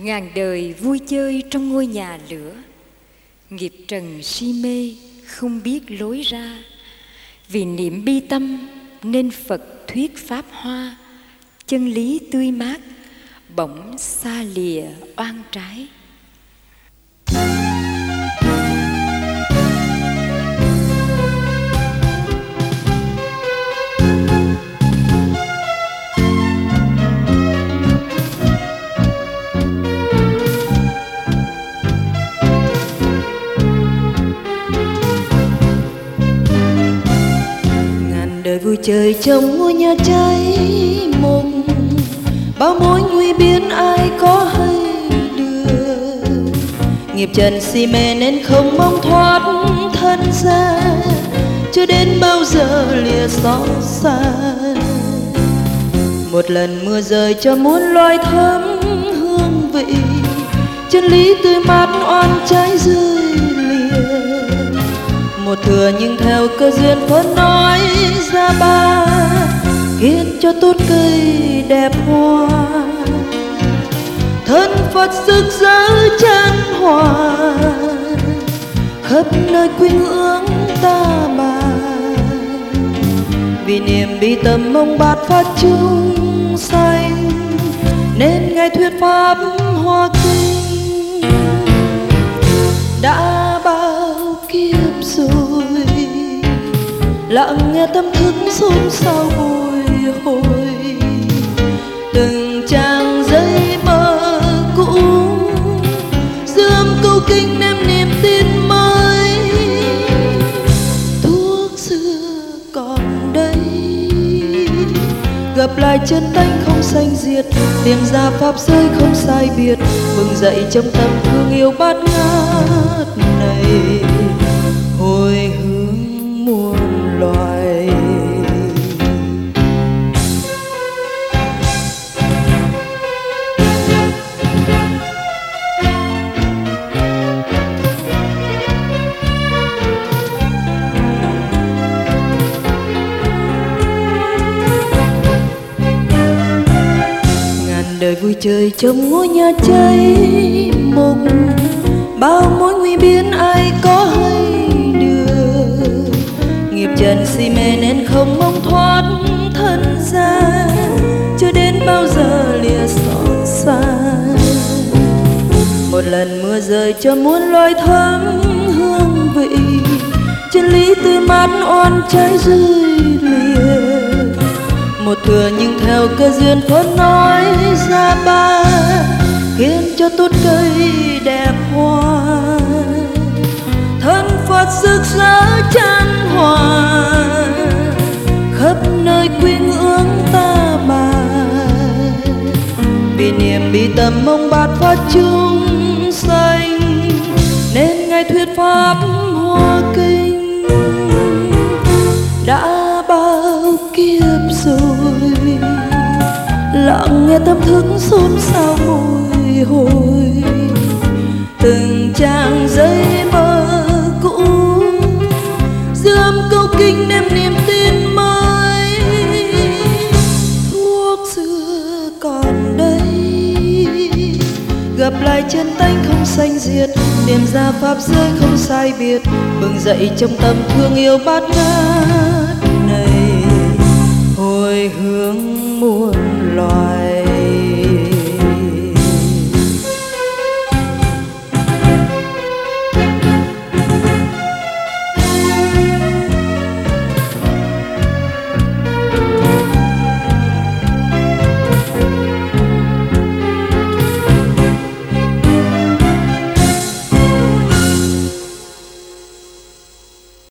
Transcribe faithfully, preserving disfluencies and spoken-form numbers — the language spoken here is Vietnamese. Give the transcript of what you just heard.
Ngàn đời vui chơi trong ngôi nhà lửa, nghiệp trần si mê không biết lối ra. Vì niệm bi tâm nên Phật thuyết pháp hoa, chân lý tươi mát bỗng xa lìa oan trái. Đời vui chơi trong ngôi nhà cháy mộng, bao mối nguy biến ai có hay được. Nghiệp trần si mê nên không mong thoát thân ra, cho đến bao giờ lìa xót xa. Một lần mưa rơi cho muôn loài thơm hương vị, chân lý tươi mát oan trái rơi lìa. Một thừa nhưng theo cơ duyên phơn nói ra ba, khiến cho tốt cây đẹp hoa. Thân Phật rực rỡ chân hòa, khắp nơi quy ngưỡng ta bà. Vì niềm bi tâm mong bát phát chúng sanh, nên ngài thuyết pháp hoa kinh. Đã bao kiếp rồi lặng nghe tâm thức xôn xao bồi hồi, từng trang giấy mơ cũ dư âm câu kinh đem niềm tin mới. Thuốc xưa còn đây, gặp lại chân tánh không sanh diệt, tìm ra pháp giới không sai biệt, bừng dậy trong tâm thương yêu bát ngát này, hồi hướng muôn loài. Ngàn đời vui chơi trong ngôi nhà cháy mộng, bao mối nguy biến ai có hay được. Nghiệp trần si mê nên không mong thoát thân ra, cho đến bao giờ lìa xót xa. Một lần mưa rơi cho muôn loài thơm hương vị, chân lý tươi mát oan trái rơi lìa. Một thừa nhưng theo cơ duyên phơn nói ra ba, khiến cho tốt cây đẹp hoa. Thân Phật rực rỡ chân hòa, khắp nơi quy ngưỡng ta bà. Vì niềm bi tâm mong bát phát chúng sanh, nên ngài thuyết pháp hoa kinh. Đã bao kiếp rồi lặng nghe tâm thức xôn xao bồi hồi, từng trang giấy mơ cũ dư âm câu kinh đem niềm tin mới. Thuốc xưa còn đây, gặp lại chân tánh không sanh diệt, tìm ra pháp giới không sai biệt, bừng dậy trong tâm thương yêu bát ngát này, hồi hướng muôn loài.